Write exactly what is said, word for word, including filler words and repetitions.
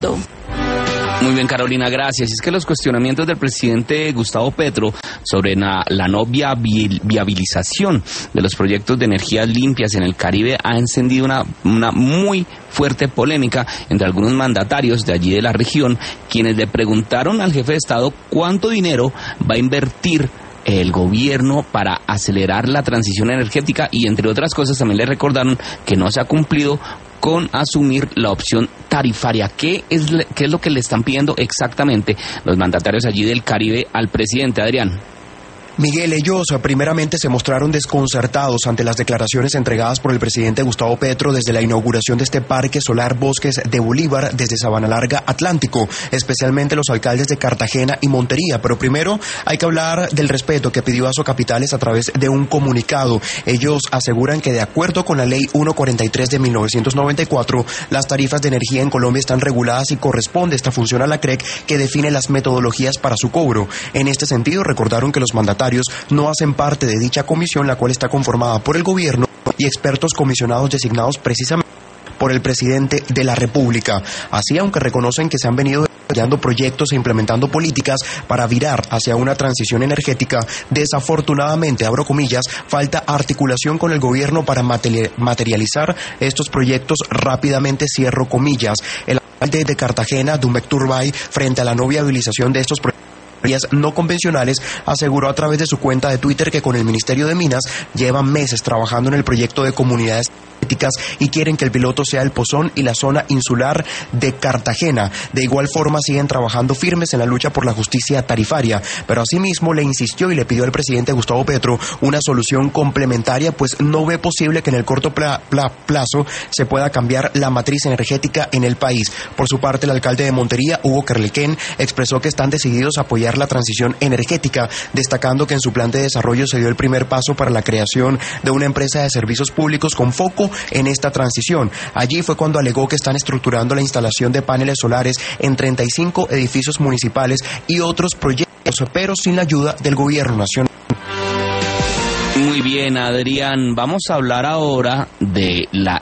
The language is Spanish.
Muy bien, Carolina, gracias. Es que los cuestionamientos del presidente Gustavo Petro sobre la, la no viabil, viabilización de los proyectos de energías limpias en el Caribe ha encendido una, una muy fuerte polémica entre algunos mandatarios de allí de la región, quienes le preguntaron al jefe de Estado cuánto dinero va a invertir el gobierno para acelerar la transición energética y, entre otras cosas, también le recordaron que no se ha cumplido con asumir la opción tarifaria. ¿Qué es, qué es lo que le están pidiendo exactamente los mandatarios allí del Caribe al presidente, Adrián? Miguel, ellos primeramente se mostraron desconcertados ante las declaraciones entregadas por el presidente Gustavo Petro desde la inauguración de este parque solar Bosques de Bolívar desde Sabana Larga Atlántico, especialmente los alcaldes de Cartagena y Montería. Pero primero hay que hablar del respeto que pidió Asocapitales a través de un comunicado. Ellos aseguran que de acuerdo con la ley ciento cuarenta y tres de mil novecientos noventa y cuatro, las tarifas de energía en Colombia están reguladas y corresponde esta función a la C R E C, que define las metodologías para su cobro. En este sentido, recordaron que los mandatarios no hacen parte de dicha comisión, la cual está conformada por el gobierno y expertos comisionados designados precisamente por el presidente de la República. Así, aunque reconocen que se han venido desarrollando proyectos e implementando políticas para virar hacia una transición energética, desafortunadamente, abro comillas, falta articulación con el gobierno para materializar estos proyectos rápidamente, cierro comillas. El alcalde de Cartagena, Dumek Turbay, frente a la no viabilización de estos proyectos no convencionales, aseguró a través de su cuenta de Twitter que con el Ministerio de Minas llevan meses trabajando en el proyecto de comunidades energéticas y quieren que el piloto sea el Pozón y la zona insular de Cartagena. De igual forma siguen trabajando firmes en la lucha por la justicia tarifaria, pero asimismo le insistió y le pidió al presidente Gustavo Petro una solución complementaria, pues no ve posible que en el corto pla- pla- plazo se pueda cambiar la matriz energética en el país. Por su parte, el alcalde de Montería, Hugo Kerlequén, expresó que están decididos a apoyar la transición energética, destacando que en su plan de desarrollo se dio el primer paso para la creación de una empresa de servicios públicos con foco en esta transición. Allí fue cuando alegó que están estructurando la instalación de paneles solares en treinta y cinco edificios municipales y otros proyectos, pero sin la ayuda del gobierno nacional. Muy bien, Adrián, vamos a hablar ahora de la